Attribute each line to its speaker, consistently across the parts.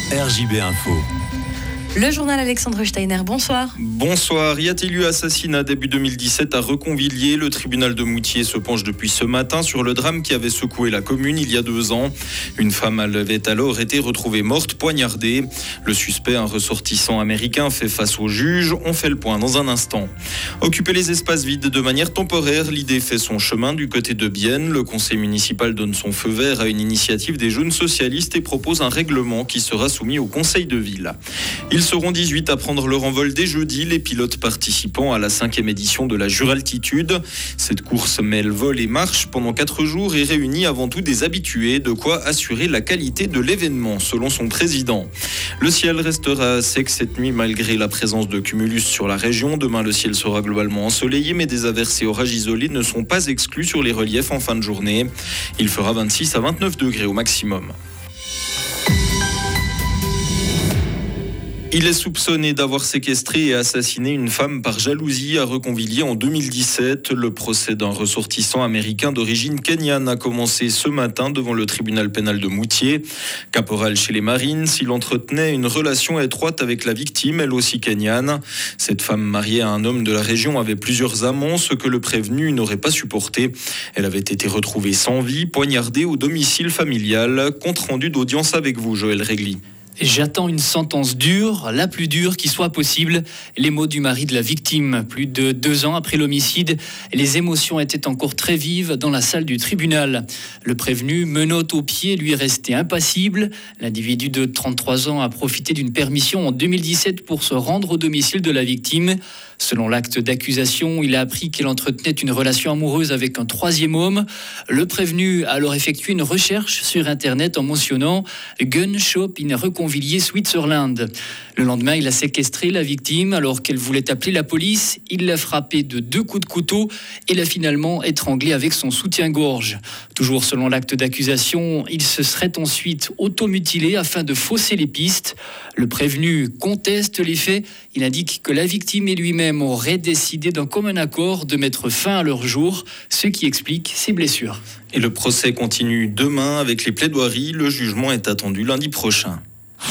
Speaker 1: RJB Info.
Speaker 2: Le journal Alexandre Steiner, bonsoir.
Speaker 3: Bonsoir. Y a-t-il eu assassinat début 2017 à Reconvilliers? Le tribunal de Moutier se penche depuis ce matin sur le drame qui avait secoué la commune il y a 2 ans. Une femme avait alors été retrouvée morte, poignardée. Le suspect, un ressortissant américain, fait face au juge. On fait le point dans un instant. Occuper les espaces vides de manière temporaire, l'idée fait son chemin du côté de Bienne. Le conseil municipal donne son feu vert à une initiative des jeunes socialistes et propose un règlement qui sera soumis au conseil de ville. Ils seront 18 à prendre leur envol dès jeudi, les pilotes participant à la 5e édition de la Juraltitude. Cette course mêle vol et marche pendant 4 jours et réunit avant tout des habitués, de quoi assurer la qualité de l'événement, selon son président. Le ciel restera sec cette nuit malgré la présence de cumulus sur la région. Demain, le ciel sera globalement ensoleillé, mais des averses et orages isolés ne sont pas exclus sur les reliefs en fin de journée. Il fera 26 à 29 degrés au maximum. Il est soupçonné d'avoir séquestré et assassiné une femme par jalousie à Reconvilliers en 2017. Le procès d'un ressortissant américain d'origine kenyane a commencé ce matin devant le tribunal pénal de Moutier. Caporal chez les Marines, il entretenait une relation étroite avec la victime, elle aussi kenyane. Cette femme mariée à un homme de la région avait plusieurs amants, ce que le prévenu n'aurait pas supporté. Elle avait été retrouvée sans vie, poignardée au domicile familial. Compte rendu d'audience avec vous, Joël Régli.
Speaker 4: J'attends une sentence dure, la plus dure qui soit possible. Les mots du mari de la victime. Plus de 2 ans après l'homicide, les émotions étaient encore très vives dans la salle du tribunal. Le prévenu, menottes aux pieds, lui est resté impassible. L'individu de 33 ans a profité d'une permission en 2017 pour se rendre au domicile de la victime. Selon l'acte d'accusation, il a appris qu'elle entretenait une relation amoureuse avec un 3e homme. Le prévenu a alors effectué une recherche sur Internet en mentionnant « Gun Shop in Reconvilliers, Switzerland ». Le lendemain, il a séquestré la victime alors qu'elle voulait appeler la police. Il l'a frappée de 2 coups de couteau et l'a finalement étranglée avec son soutien-gorge. Toujours selon l'acte d'accusation, il se serait ensuite automutilé afin de fausser les pistes. Le prévenu conteste les faits. Il indique que la victime et lui-même auraient décidé d'un commun accord de mettre fin à leur jour, ce qui explique ses blessures.
Speaker 3: Et le procès continue demain avec les plaidoiries. Le jugement est attendu lundi prochain.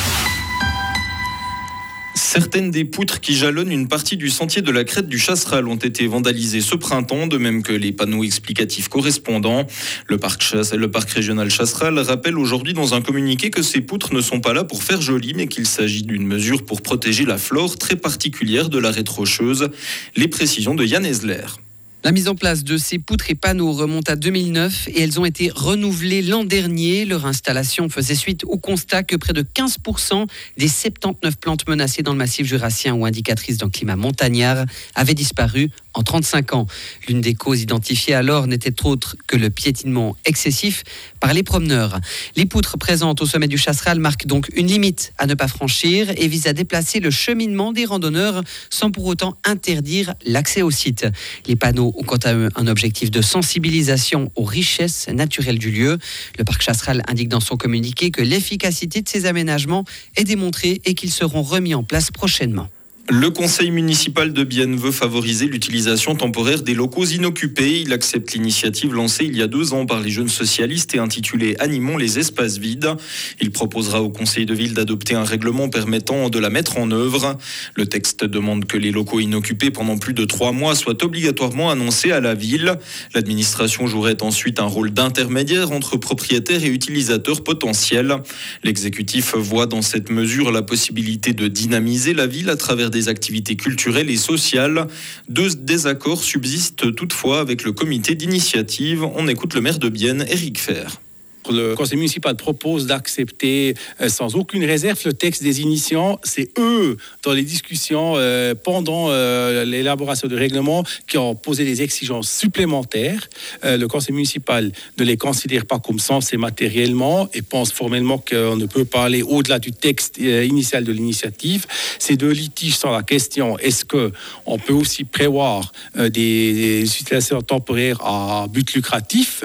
Speaker 3: Certaines des poutres qui jalonnent une partie du sentier de la crête du Chasseral ont été vandalisées ce printemps, de même que les panneaux explicatifs correspondants. Le parc régional Chasseral rappelle aujourd'hui dans un communiqué que ces poutres ne sont pas là pour faire joli, mais qu'il s'agit d'une mesure pour protéger la flore très particulière de l'arête rocheuse. Les précisions de Yann Esler.
Speaker 5: La mise en place de ces poutres et panneaux remonte à 2009 et elles ont été renouvelées l'an dernier. Leur installation faisait suite au constat que près de 15% des 79 plantes menacées dans le massif jurassien ou indicatrices d'un climat montagnard avaient disparu en 35 ans. L'une des causes identifiées alors n'était autre que le piétinement excessif par les promeneurs. Les poutres présentes au sommet du Chasseral marquent donc une limite à ne pas franchir et visent à déplacer le cheminement des randonneurs sans pour autant interdire l'accès au site. Les panneaux ont quant à eux un objectif de sensibilisation aux richesses naturelles du lieu. Le parc Chasseral indique dans son communiqué que l'efficacité de ces aménagements est démontrée et qu'ils seront remis en place prochainement.
Speaker 3: Le conseil municipal de Bienne veut favoriser l'utilisation temporaire des locaux inoccupés. Il accepte l'initiative lancée il y a 2 ans par les jeunes socialistes et intitulée « Animons les espaces vides ». Il proposera au conseil de ville d'adopter un règlement permettant de la mettre en œuvre. Le texte demande que les locaux inoccupés pendant plus de 3 mois soient obligatoirement annoncés à la ville. L'administration jouerait ensuite un rôle d'intermédiaire entre propriétaires et utilisateurs potentiels. L'exécutif voit dans cette mesure la possibilité de dynamiser la ville à travers des activités culturelles et sociales. 2 désaccords subsistent toutefois avec le comité d'initiative. On écoute le maire de Bienne, Éric Fer.
Speaker 6: Le conseil municipal propose d'accepter sans aucune réserve le texte des initiants. C'est eux, dans les discussions pendant l'élaboration du règlement, qui ont posé des exigences supplémentaires. Le conseil municipal ne les considère pas comme censés matériellement et pense formellement qu'on ne peut pas aller au-delà du texte initial de l'initiative. Ces 2 litiges sont la question: est-ce qu'on peut aussi prévoir des utilisations temporaires à but lucratif?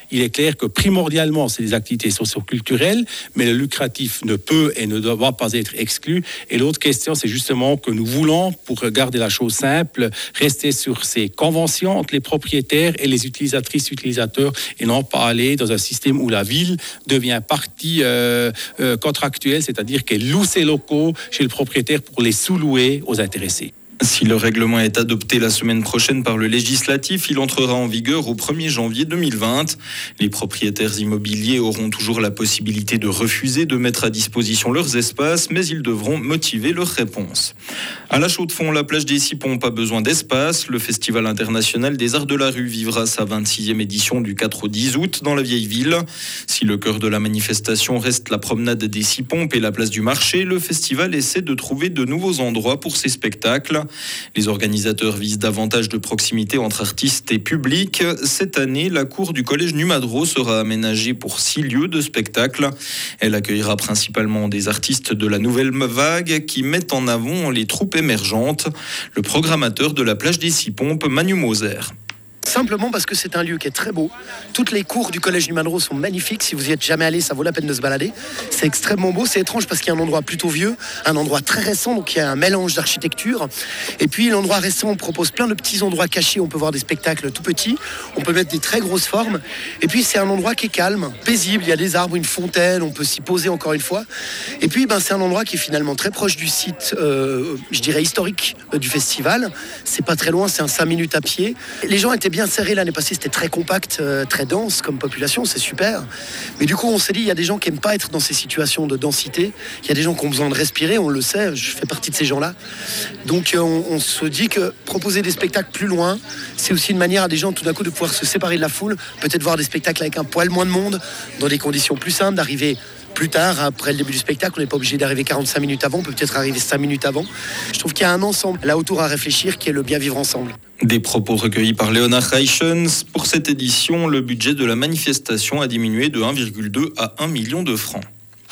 Speaker 6: il est clair que primordialement, c'est des activités socioculturelles, mais le lucratif ne peut et ne doit pas être exclu. Et l'autre question, c'est justement que nous voulons, pour garder la chose simple, rester sur ces conventions entre les propriétaires et les utilisatrices, utilisateurs, et non pas aller dans un système où la ville devient partie contractuelle, c'est-à-dire qu'elle loue ses locaux chez le propriétaire pour les sous-louer aux intéressés.
Speaker 3: Si le règlement est adopté la semaine prochaine par le législatif, il entrera en vigueur au 1er janvier 2020. Les propriétaires immobiliers auront toujours la possibilité de refuser de mettre à disposition leurs espaces, mais ils devront motiver leur réponse. À la Chaux-de-Fonds, la plage des 6 Pompes a besoin d'espace. Le Festival international des arts de la rue vivra sa 26e édition du 4 au 10 août dans la vieille ville. Si le cœur de la manifestation reste la promenade des 6 Pompes et la place du marché, le festival essaie de trouver de nouveaux endroits pour ses spectacles. Les organisateurs visent davantage de proximité entre artistes et public. Cette année, la cour du collège Numadro sera aménagée pour 6 lieux de spectacle. Elle accueillera principalement des artistes de la nouvelle vague qui mettent en avant les troupes émergentes. Le programmateur de la plage des 6 Pompes, Manu Moser.
Speaker 1: Simplement parce que c'est un lieu qui est très beau. Toutes les cours du collège Numadro sont magnifiques. Si vous y êtes jamais allé, ça vaut la peine de se balader. C'est extrêmement beau. C'est étrange parce qu'il y a un endroit plutôt vieux, un endroit très récent, donc il y a un mélange d'architecture. Et puis l'endroit récent, on propose plein de petits endroits cachés. On peut voir des spectacles tout petits. On peut mettre des très grosses formes. Et puis c'est un endroit qui est calme, paisible. Il y a des arbres, une fontaine. On peut s'y poser encore une fois. Et puis c'est un endroit qui est finalement très proche du site, je dirais historique du festival. C'est pas très loin, c'est un 5 minutes à pied. Les gens étaient bien serré l'année passée, c'était très compact, très dense comme population, c'est super. Mais du coup, on s'est dit, il y a des gens qui n'aiment pas être dans ces situations de densité. Il y a des gens qui ont besoin de respirer, on le sait, je fais partie de ces gens-là. Donc on se dit que proposer des spectacles plus loin, c'est aussi une manière à des gens tout d'un coup de pouvoir se séparer de la foule, peut-être voir des spectacles avec un poil moins de monde, dans des conditions plus simples, d'arriver plus tard, après le début du spectacle. On n'est pas obligé d'arriver 45 minutes avant, on peut peut-être arriver 5 minutes avant. Je trouve qu'il y a un ensemble là autour à réfléchir qui est le bien vivre ensemble.
Speaker 3: Des propos recueillis par Léonard Reichens. Pour cette édition, le budget de la manifestation a diminué de 1,2 à 1 million de francs.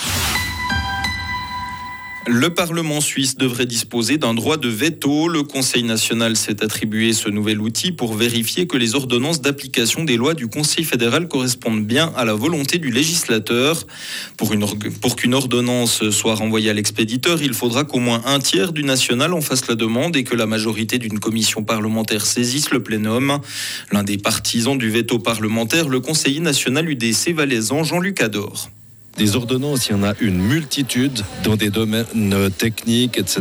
Speaker 3: Le Parlement suisse devrait disposer d'un droit de veto. Le Conseil national s'est attribué ce nouvel outil pour vérifier que les ordonnances d'application des lois du Conseil fédéral correspondent bien à la volonté du législateur. Pour qu'une ordonnance soit renvoyée à l'expéditeur, il faudra qu'au moins un tiers du national en fasse la demande et que la majorité d'une commission parlementaire saisisse le plénum. L'un des partisans du veto parlementaire, le conseiller national UDC valaisan Jean-Luc Ador.
Speaker 7: Des ordonnances, il y en a une multitude dans des domaines techniques, etc.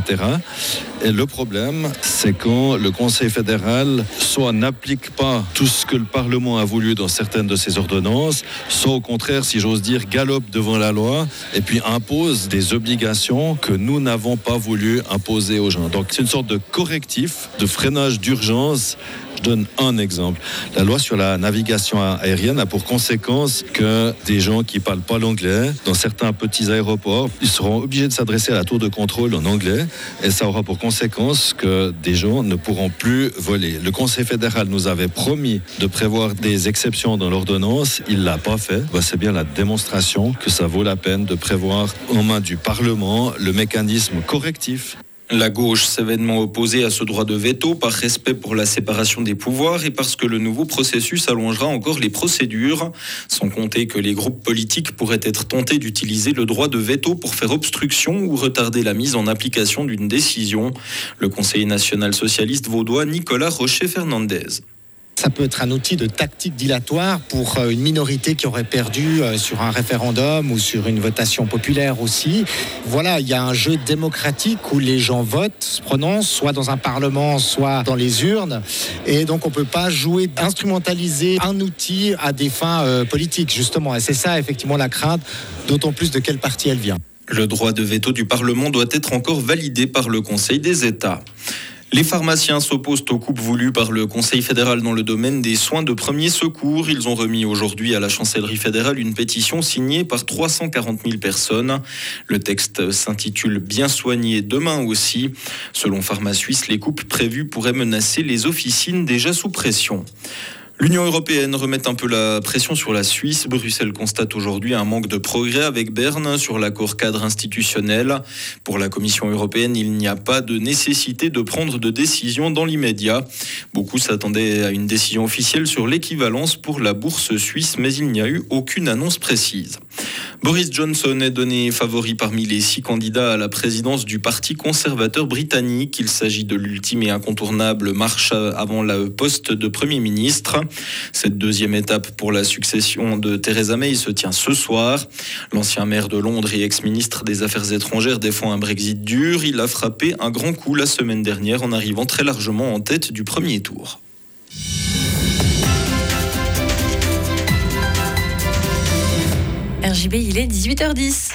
Speaker 7: Et le problème, c'est quand le Conseil fédéral soit n'applique pas tout ce que le Parlement a voulu dans certaines de ces ordonnances, soit au contraire, si j'ose dire, galope devant la loi et puis impose des obligations que nous n'avons pas voulu imposer aux gens. Donc c'est une sorte de correctif, de freinage d'urgence. Je donne un exemple. La loi sur la navigation aérienne a pour conséquence que des gens qui ne parlent pas l'anglais, dans certains petits aéroports, ils seront obligés de s'adresser à la tour de contrôle en anglais et ça aura pour conséquence que des gens ne pourront plus voler. Le Conseil fédéral nous avait promis de prévoir des exceptions dans l'ordonnance, il ne l'a pas fait. C'est bien la démonstration que ça vaut la peine de prévoir en main du Parlement le mécanisme correctif.
Speaker 3: La gauche s'est vainement opposée à ce droit de veto par respect pour la séparation des pouvoirs et parce que le nouveau processus allongera encore les procédures, sans compter que les groupes politiques pourraient être tentés d'utiliser le droit de veto pour faire obstruction ou retarder la mise en application d'une décision. Le conseiller national socialiste vaudois Nicolas Rocher-Fernandez.
Speaker 8: Ça peut être un outil de tactique dilatoire pour une minorité qui aurait perdu sur un référendum ou sur une votation populaire aussi. Voilà, il y a un jeu démocratique où les gens votent, se prononcent, soit dans un parlement, soit dans les urnes. Et donc on ne peut pas jouer, instrumentaliser un outil à des fins politiques, justement. Et c'est ça, effectivement, la crainte, d'autant plus de quel parti elle vient.
Speaker 3: Le droit de veto du Parlement doit être encore validé par le Conseil des États. Les pharmaciens s'opposent aux coupes voulues par le Conseil fédéral dans le domaine des soins de premier secours. Ils ont remis aujourd'hui à la chancellerie fédérale une pétition signée par 340 000 personnes. Le texte s'intitule « Bien soigner demain aussi ». Selon Pharma Suisse, les coupes prévues pourraient menacer les officines déjà sous pression. L'Union européenne remet un peu la pression sur la Suisse. Bruxelles constate aujourd'hui un manque de progrès avec Berne sur l'accord cadre institutionnel. Pour la Commission européenne, il n'y a pas de nécessité de prendre de décision dans l'immédiat. Beaucoup s'attendaient à une décision officielle sur l'équivalence pour la bourse suisse, mais il n'y a eu aucune annonce précise. Boris Johnson est donné favori parmi les 6 candidats à la présidence du Parti conservateur britannique. Il s'agit de l'ultime et incontournable marche avant le poste de Premier ministre. Cette deuxième étape pour la succession de Theresa May se tient ce soir. L'ancien maire de Londres et ex-ministre des Affaires étrangères défend un Brexit dur. Il a frappé un grand coup la semaine dernière en arrivant très largement en tête du premier tour.
Speaker 2: RJB, il est 18h10.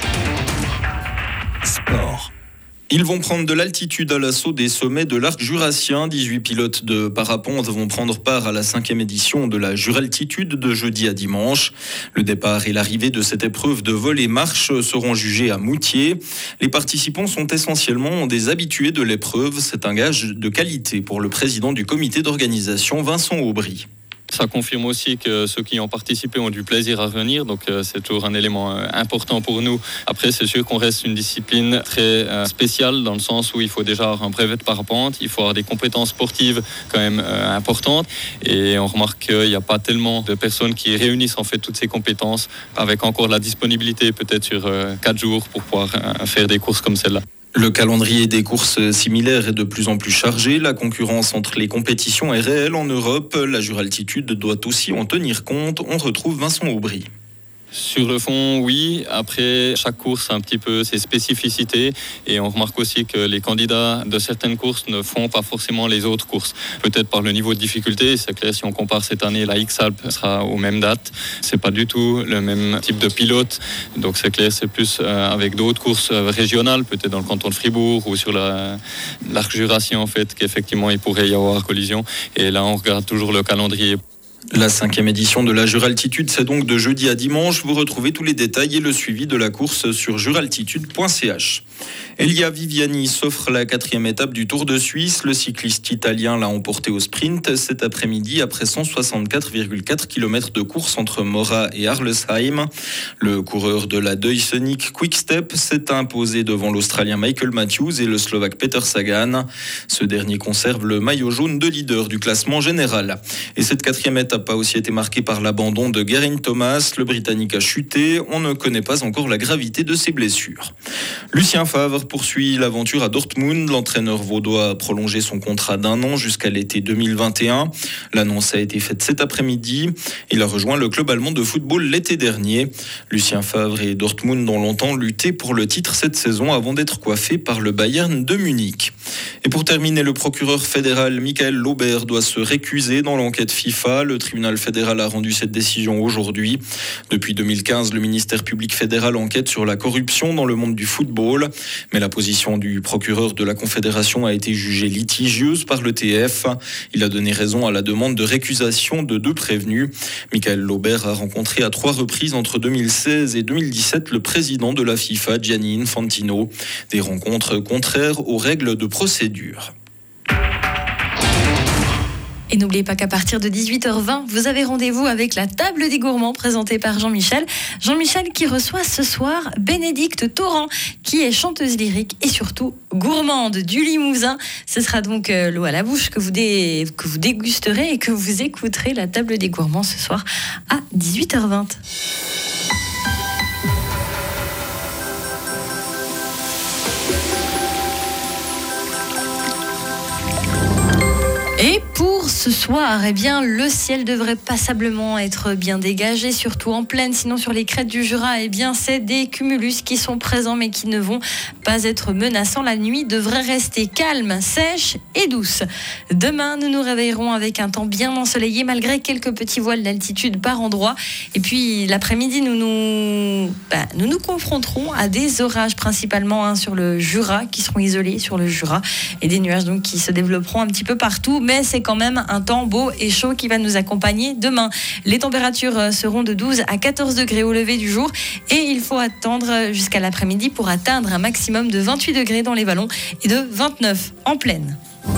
Speaker 3: Sport. Ils vont prendre de l'altitude à l'assaut des sommets de l'arc jurassien. 18 pilotes de parapente vont prendre part à la 5e édition de la Juraltitude de jeudi à dimanche. Le départ et l'arrivée de cette épreuve de vol et marche seront jugés à Moutier. Les participants sont essentiellement des habitués de l'épreuve. C'est un gage de qualité pour le président du comité d'organisation, Vincent Aubry.
Speaker 9: Ça confirme aussi que ceux qui ont participé ont du plaisir à venir, donc c'est toujours un élément important pour nous. Après, c'est sûr qu'on reste une discipline très spéciale dans le sens où il faut déjà avoir un brevet de parapente, il faut avoir des compétences sportives quand même importantes, et on remarque qu'il n'y a pas tellement de personnes qui réunissent en fait toutes ces compétences avec encore la disponibilité peut-être sur 4 jours pour pouvoir faire des courses comme celle-là.
Speaker 3: Le calendrier des courses similaires est de plus en plus chargé. La concurrence entre les compétitions est réelle en Europe. La Juraltitude doit aussi en tenir compte. On retrouve Vincent Aubry.
Speaker 9: Sur le fond, oui. Après, chaque course a un petit peu ses spécificités et on remarque aussi que les candidats de certaines courses ne font pas forcément les autres courses. Peut-être par le niveau de difficulté. C'est clair, si on compare cette année, la X-Alpes sera aux mêmes dates. C'est pas du tout le même type de pilote. Donc c'est clair, c'est plus avec d'autres courses régionales, peut-être dans le canton de Fribourg ou sur l'arc jurassien en fait, qu'effectivement il pourrait y avoir collision. Et là, on regarde toujours le calendrier.
Speaker 3: La 5e édition de la Juraltitude, c'est donc de jeudi à dimanche. Vous retrouvez tous les détails et le suivi de la course sur juraltitude.ch. Elia Viviani s'offre la 4e étape du Tour de Suisse. Le cycliste italien l'a emporté au sprint cet après-midi après 164,4 km de course entre Mora et Arlesheim. Le coureur de la Deuxenic Quick Step s'est imposé devant l'Australien Michael Matthews et le Slovaque Peter Sagan. Ce dernier conserve le maillot jaune de leader du classement général. Et cette 4e étape a aussi été marqué par l'abandon de Geraint Thomas. Le Britannique a chuté. On ne connaît pas encore la gravité de ses blessures. Lucien Favre poursuit l'aventure à Dortmund. L'entraîneur vaudois a prolongé son contrat d'1 an jusqu'à l'été 2021. L'annonce a été faite cet après-midi. Il a rejoint le club allemand de football l'été dernier. Lucien Favre et Dortmund ont longtemps lutté pour le titre cette saison avant d'être coiffés par le Bayern de Munich. Et pour terminer, le procureur fédéral Michael Lauber doit se récuser dans l'enquête FIFA. Le tribunal fédéral a rendu cette décision aujourd'hui. Depuis 2015, le ministère public fédéral enquête sur la corruption dans le monde du football. Mais la position du procureur de la Confédération a été jugée litigieuse par le TF. Il a donné raison à la demande de récusation de 2 prévenus. Michael Lauber a rencontré à 3 reprises entre 2016 et 2017 le président de la FIFA, Gianni Infantino. Des rencontres contraires aux règles de procédure.
Speaker 2: Et n'oubliez pas qu'à partir de 18h20, vous avez rendez-vous avec la table des gourmands présentée par Jean-Michel. Jean-Michel qui reçoit ce soir Bénédicte Torrent, qui est chanteuse lyrique et surtout gourmande du Limousin. Ce sera donc l'eau à la bouche que vous dégusterez et que vous écouterez la table des gourmands ce soir à 18h20. Et pour ce soir, eh bien, le ciel devrait passablement être bien dégagé, surtout en plaine. Sinon, sur les crêtes du Jura, eh bien, c'est des cumulus qui sont présents, mais qui ne vont pas être menaçants. La nuit devrait rester calme, sèche et douce. Demain, nous nous réveillerons avec un temps bien ensoleillé, malgré quelques petits voiles d'altitude par endroit. Et puis, l'après-midi, nous nous confronterons à des orages, principalement sur le Jura, qui seront isolés sur le Jura, et des nuages donc qui se développeront un petit peu partout. Mais c'est quand même un temps beau et chaud qui va nous accompagner demain. Les températures seront de 12 à 14 degrés au lever du jour et il faut attendre jusqu'à l'après-midi pour atteindre un maximum de 28 degrés dans les vallons et de 29 en plaine.